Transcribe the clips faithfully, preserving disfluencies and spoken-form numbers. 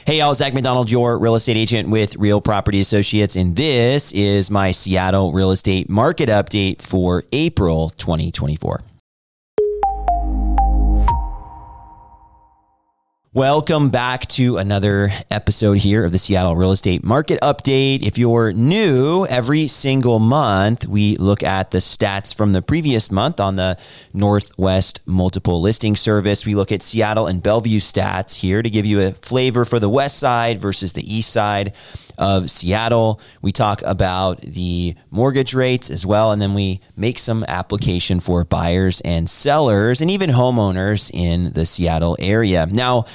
Hey y'all, Zach McDonald, your real estate agent with Real Property Associates, and this is my Seattle real estate market update for April twenty twenty-four. Welcome back to another episode here of the Seattle Real Estate Market Update. If you're new, every single month we look at the stats from the previous month on the Northwest Multiple Listing Service. We look at Seattle and Bellevue stats here to give you a flavor for the west side versus the east side of Seattle. We talk about the mortgage rates as well, and then we make some application for buyers and sellers and even homeowners in the Seattle area. Now,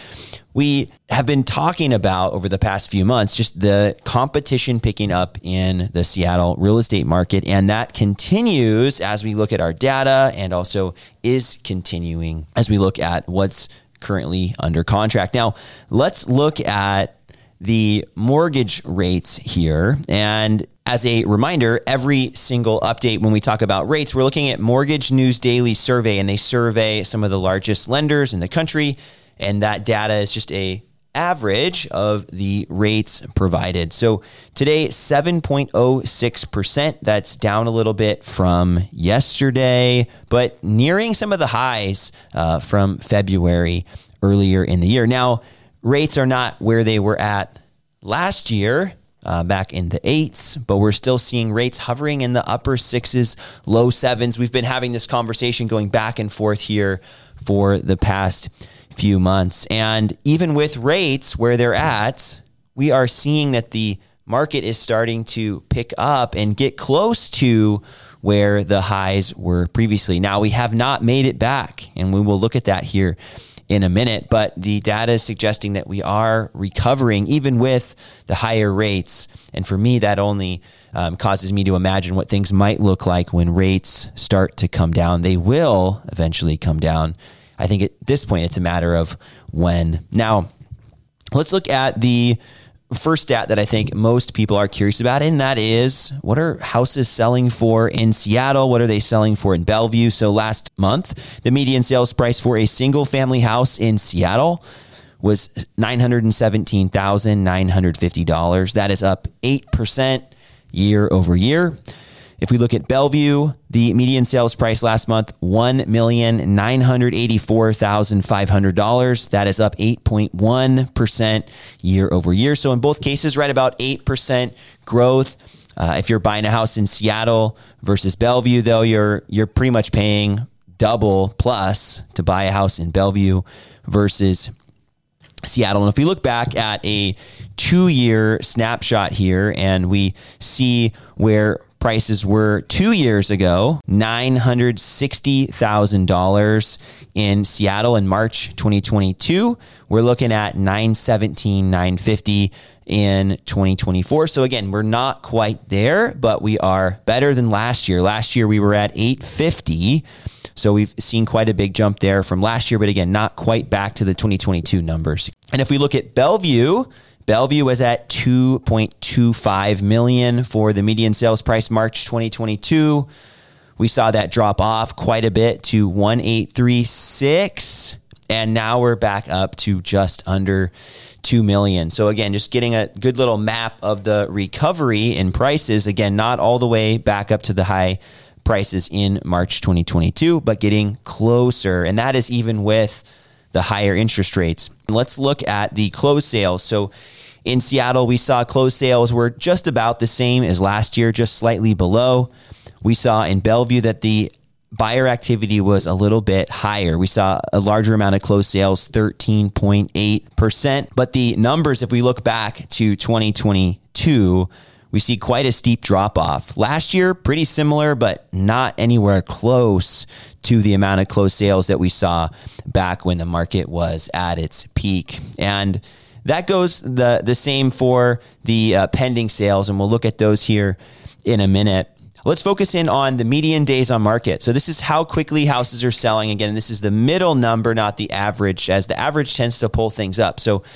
we have been talking about over the past few months just the competition picking up in the Seattle real estate market, and that continues as we look at our data and also is continuing as we look at what's currently under contract. Now, let's look at the mortgage rates here. And as a reminder, every single update when we talk about rates, we're looking at Mortgage News Daily survey, and they survey some of the largest lenders in the country. And that data is just a average of the rates provided. So today, seven point oh six percent. That's down a little bit from yesterday, but nearing some of the highs uh, from February earlier in the year. Now, rates are not where they were at last year, uh, back in the eights, but we're still seeing rates hovering in the upper sixes, low sevens. We've been having this conversation going back and forth here for the past few months. And even with rates where they're at, we are seeing that the market is starting to pick up and get close to where the highs were previously. Now, we have not made it back, and we will look at that here in a minute, but the data is suggesting that we are recovering even with the higher rates. And for me, that only um, causes me to imagine what things might look like when rates start to come down. They will eventually come down. I think at this point, it's a matter of when. Now, let's look at the first stat that I think most people are curious about, and that is, what are houses selling for in Seattle? What are they selling for in Bellevue? So last month, the median sales price for a single family house in Seattle was nine hundred seventeen thousand nine hundred fifty dollars. That is up eight percent year over year. If we look at Bellevue, the median sales price last month, one million nine hundred eighty-four thousand five hundred dollars. That is up eight point one percent year over year. So in both cases, right about eight percent growth. Uh, if you're buying a house in Seattle versus Bellevue, though, you're you're pretty much paying double plus to buy a house in Bellevue versus Seattle. And if we look back at a two-year snapshot here, and we see where prices were two years ago, nine hundred sixty thousand dollars in Seattle in March twenty twenty-two. We're looking at nine seventeen, nine fifty in twenty twenty-four. So again, we're not quite there, but we are better than last year. Last year, we were at eight fifty. So we've seen quite a big jump there from last year, but again, not quite back to the twenty twenty-two numbers. And if we look at Bellevue, Bellevue was at two point two five million dollars for the median sales price March twenty twenty-two. We saw that drop off quite a bit to one point eight three six, and now we're back up to just under two million dollars. So again, just getting a good little map of the recovery in prices. Again, not all the way back up to the high prices in March twenty twenty-two, but getting closer. And that is even with the higher interest rates. Let's look at the closed sales. So in Seattle, we saw closed sales were just about the same as last year, just slightly below. We saw in Bellevue that the buyer activity was a little bit higher. We saw a larger amount of closed sales, thirteen point eight percent. But the numbers, if we look back to twenty twenty-two, we see quite a steep drop off. Last year, pretty similar, but not anywhere close to the amount of closed sales that we saw back when the market was at its peak. And that goes the, the same for the uh, pending sales, and we'll look at those here in a minute. Let's focus in on the median days on market. So this is how quickly houses are selling. Again, this is the middle number, not the average, as the average tends to pull things up. So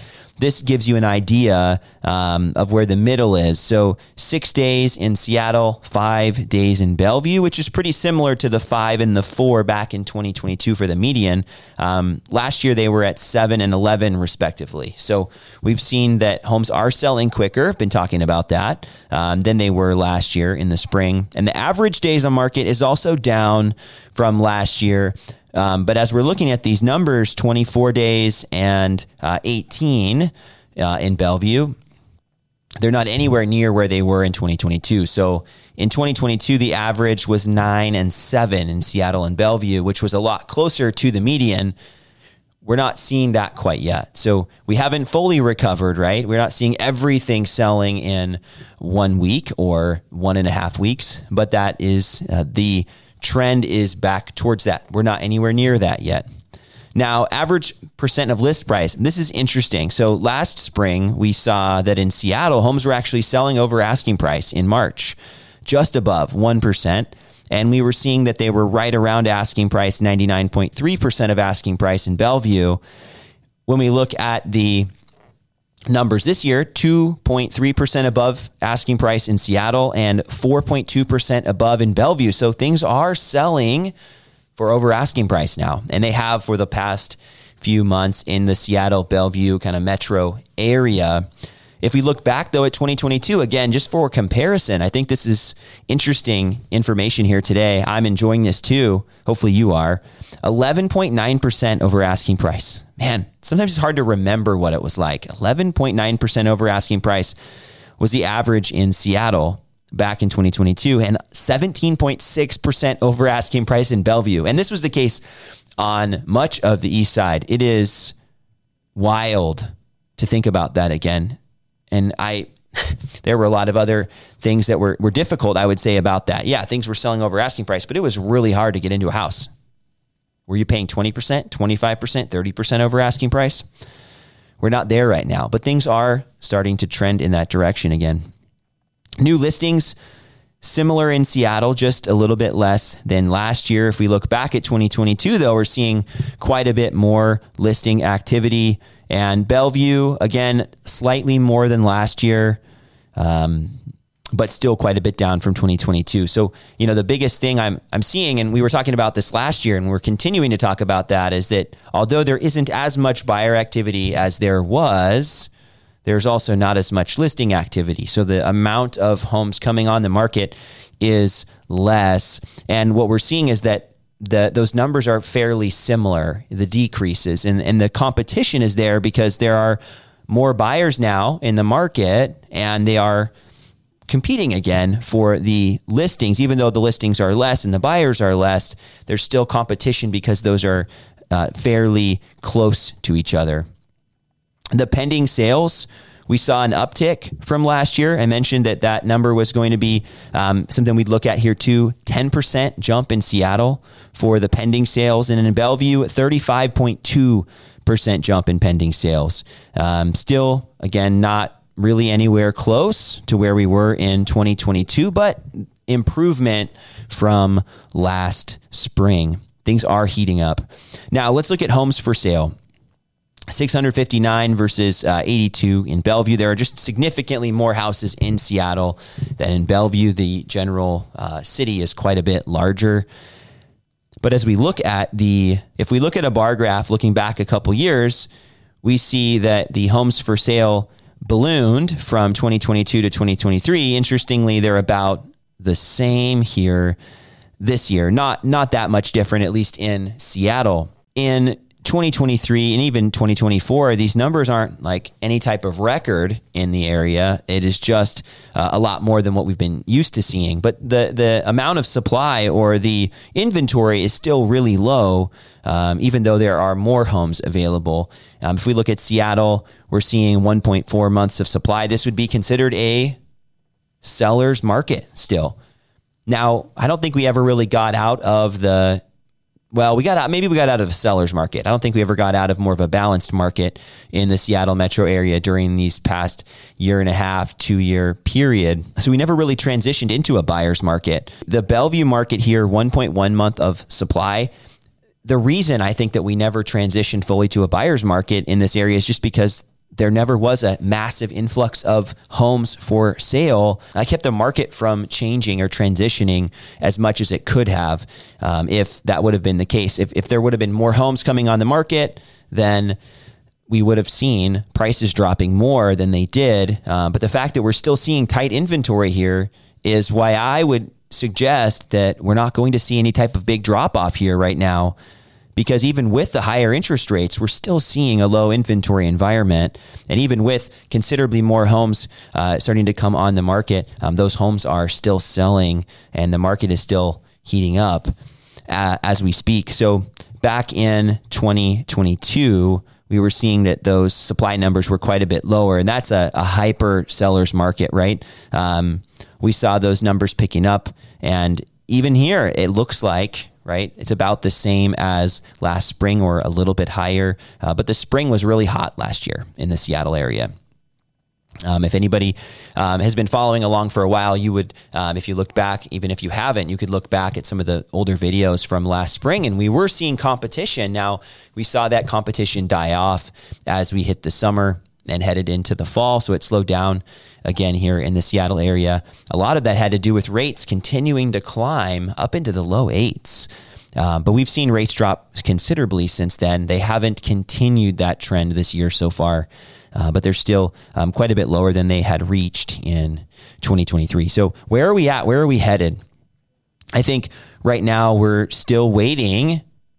this gives you an idea um, of where the middle is. So six days in Seattle, five days in Bellevue, which is pretty similar to the five and the four back in twenty twenty-two for the median. Um, last year, they were at seven and eleven respectively. So we've seen that homes are selling quicker. Been talking about that um, than they were last year in the spring. And the average days on market is also down from last year. Um, but as we're looking at these numbers, twenty-four days and uh, eighteen uh, in Bellevue, they're not anywhere near where they were in twenty twenty-two. So in twenty twenty-two, the average was nine and seven in Seattle and Bellevue, which was a lot closer to the median. We're not seeing that quite yet. So we haven't fully recovered, right? We're not seeing everything selling in one week or one and a half weeks, but that is uh, the trend is back towards that. We're not anywhere near that yet. Now, average percent of list price. This is interesting. So last spring, we saw that in Seattle, homes were actually selling over asking price in March, just above one percent. And we were seeing that they were right around asking price, ninety-nine point three percent of asking price in Bellevue. When we look at the numbers this year, two point three percent above asking price in Seattle and four point two percent above in Bellevue. So things are selling for over asking price now. And they have for the past few months in the Seattle, Bellevue kind of metro area. If we look back though at twenty twenty-two, again, just for comparison, I think this is interesting information here today. I'm enjoying this too. Hopefully you are. eleven point nine percent over asking price. Man, sometimes it's hard to remember what it was like. eleven point nine percent over asking price was the average in Seattle back in twenty twenty-two, and seventeen point six percent over asking price in Bellevue. And this was the case on much of the east side. It is wild to think about that again. And I, there were a lot of other things that were, were difficult, I would say, about that. Yeah, things were selling over asking price, but it was really hard to get into a house. Were you paying twenty percent, twenty-five percent, thirty percent over asking price? We're not there right now, but things are starting to trend in that direction again. New listings, similar in Seattle, just a little bit less than last year. If we look back at twenty twenty-two, though, we're seeing quite a bit more listing activity. And Bellevue, again, slightly more than last year, um, but still quite a bit down from twenty twenty-two. So, you know, the biggest thing I'm I'm seeing, and we were talking about this last year, and we're continuing to talk about that, is that although there isn't as much buyer activity as there was, there's also not as much listing activity. So the amount of homes coming on the market is less. And what we're seeing is that the those numbers are fairly similar, the decreases. And, and the competition is there because there are more buyers now in the market, and they are competing again for the listings. Even though the listings are less and the buyers are less, there's still competition because those are uh, fairly close to each other. The pending sales, we saw an uptick from last year. I mentioned that that number was going to be um, something we'd look at here too. ten percent jump in Seattle for the pending sales. And in Bellevue, thirty-five point two percent jump in pending sales. Um, still, again, not really anywhere close to where we were in twenty twenty-two, but improvement from last spring. Things are heating up. Now, let's look at homes for sale. six hundred fifty-nine versus uh, eighty-two in Bellevue. There are just significantly more houses in Seattle than in Bellevue. The general uh, city is quite a bit larger. But as we look at the, if we look at a bar graph looking back a couple years, we see that the homes for sale ballooned from twenty twenty-two to twenty twenty-three. Interestingly, they're about the same here this year. Not, not that much different, at least in Seattle. In twenty twenty-three and even twenty twenty-four, these numbers aren't like any type of record in the area. It is just uh, a lot more than what we've been used to seeing. But the the amount of supply or the inventory is still really low, um, even though there are more homes available. Um, if we look at Seattle, we're seeing one point four months of supply. This would be considered a seller's market still. Now, I don't think we ever really got out of the Well, we got out, maybe we got out of a seller's market. I don't think we ever got out of more of a balanced market in the Seattle metro area during these past year and a half, two year period. So we never really transitioned into a buyer's market. The Bellevue market here, one point one month of supply. The reason I think that we never transitioned fully to a buyer's market in this area is just because there never was a massive influx of homes for sale, I kept the market from changing or transitioning as much as it could have, um, if that would have been the case. If, if there would have been more homes coming on the market, then we would have seen prices dropping more than they did. Uh, but the fact that we're still seeing tight inventory here is why I would suggest that we're not going to see any type of big drop off here right now. Because even with the higher interest rates, we're still seeing a low inventory environment. And even with considerably more homes uh, starting to come on the market, um, those homes are still selling and the market is still heating up uh, as we speak. So back in twenty twenty-two, we were seeing that those supply numbers were quite a bit lower. And that's a, a hyper seller's market, right? Um, we saw those numbers picking up. And even here, it looks like, right, it's about the same as last spring or a little bit higher. Uh, but the spring was really hot last year in the Seattle area. Um, if anybody um, has been following along for a while, you would, um, if you looked back, even if you haven't, you could look back at some of the older videos from last spring, and we were seeing competition. Now, we saw that competition die off as we hit the summer and headed into the fall, so it slowed down again here in the Seattle area. A lot of that had to do with rates continuing to climb up into the low eights. Uh, but we've seen rates drop considerably since then. They haven't continued that trend this year so far, uh, but they're still um, quite a bit lower than they had reached in twenty twenty-three. So where are we at? Where are we headed? I think right now we're still waiting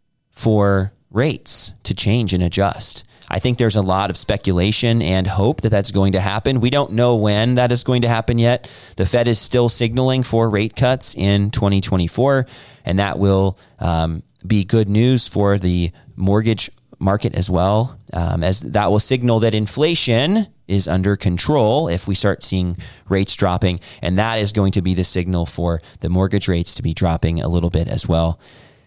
for rates to change and adjust. I think there's a lot of speculation and hope that that's going to happen. We don't know when that is going to happen yet. The Fed is still signaling for rate cuts in twenty twenty-four, and that will um, be good news for the mortgage market as well, um, as that will signal that inflation is under control if we start seeing rates dropping, and that is going to be the signal for the mortgage rates to be dropping a little bit as well.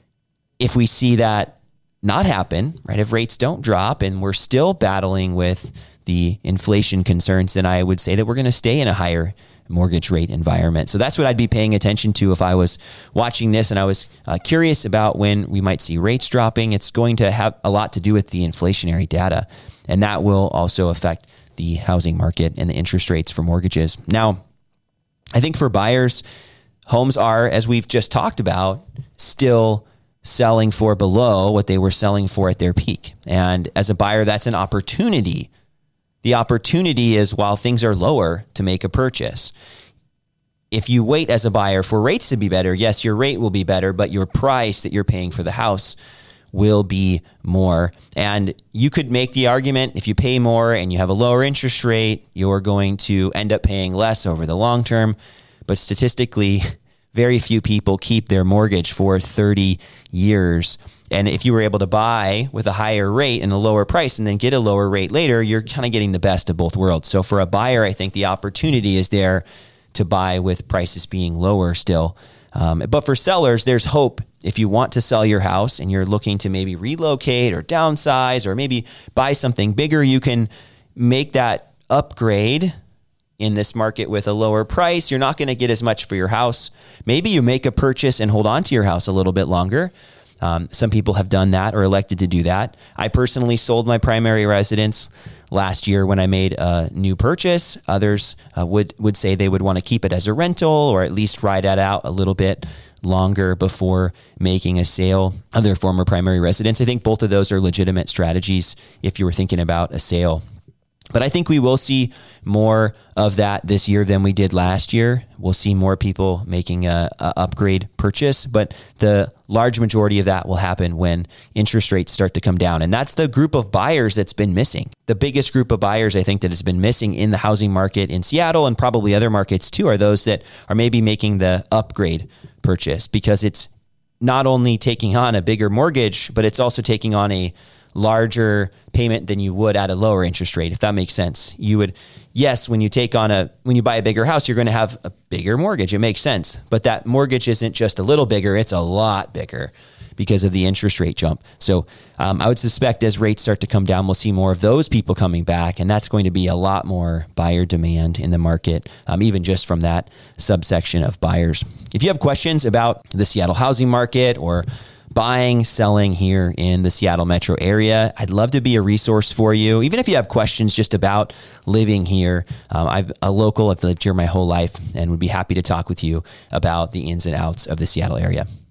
If we see that not happen, right, if rates don't drop and we're still battling with the inflation concerns, then I would say that we're going to stay in a higher mortgage rate environment. So that's what I'd be paying attention to if I was watching this and I was uh, curious about when we might see rates dropping. It's going to have a lot to do with the inflationary data, and that will also affect the housing market and the interest rates for mortgages. Now, I think for buyers, homes are, as we've just talked about, still selling for below what they were selling for at their peak. And as a buyer, that's an opportunity. The opportunity is, while things are lower, to make a purchase. If you wait as a buyer for rates to be better, yes, your rate will be better, but your price that you're paying for the house will be more. And you could make the argument, if you pay more and you have a lower interest rate, you're going to end up paying less over the long term. But statistically, very few people keep their mortgage for thirty years. And if you were able to buy with a higher rate and a lower price and then get a lower rate later, you're kind of getting the best of both worlds. So for a buyer, I think the opportunity is there to buy with prices being lower still. Um, but for sellers, there's hope. If you want to sell your house and you're looking to maybe relocate or downsize or maybe buy something bigger, you can make that upgrade in this market with a lower price. You're not going to get as much for your house. Maybe you make a purchase and hold on to your house a little bit longer. Um, some people have done that or elected to do that. I personally sold my primary residence last year when I made a new purchase. Others uh, would, would say they would want to keep it as a rental or at least ride it out a little bit longer before making a sale of their former primary residence. I think both of those are legitimate strategies if you were thinking about a sale. But I think we will see more of that this year than we did last year. We'll see more people making a, a upgrade purchase, but the large majority of that will happen when interest rates start to come down. And that's the group of buyers that's been missing. The biggest group of buyers I think that has been missing in the housing market in Seattle and probably other markets too are those that are maybe making the upgrade purchase, because it's not only taking on a bigger mortgage, but it's also taking on a larger payment than you would at a lower interest rate, if that makes sense. You would, yes, when you take on a, when you buy a bigger house, you're going to have a bigger mortgage. It makes sense. But that mortgage isn't just a little bigger, it's a lot bigger because of the interest rate jump. So um, I would suspect as rates start to come down, we'll see more of those people coming back. And that's going to be a lot more buyer demand in the market, um, even just from that subsection of buyers. If you have questions about the Seattle housing market or buying, selling here in the Seattle metro area. I'd love to be a resource for you. Even if you have questions just about living here, um, I'm a local. I've lived here my whole life and would be happy to talk with you about the ins and outs of the Seattle area.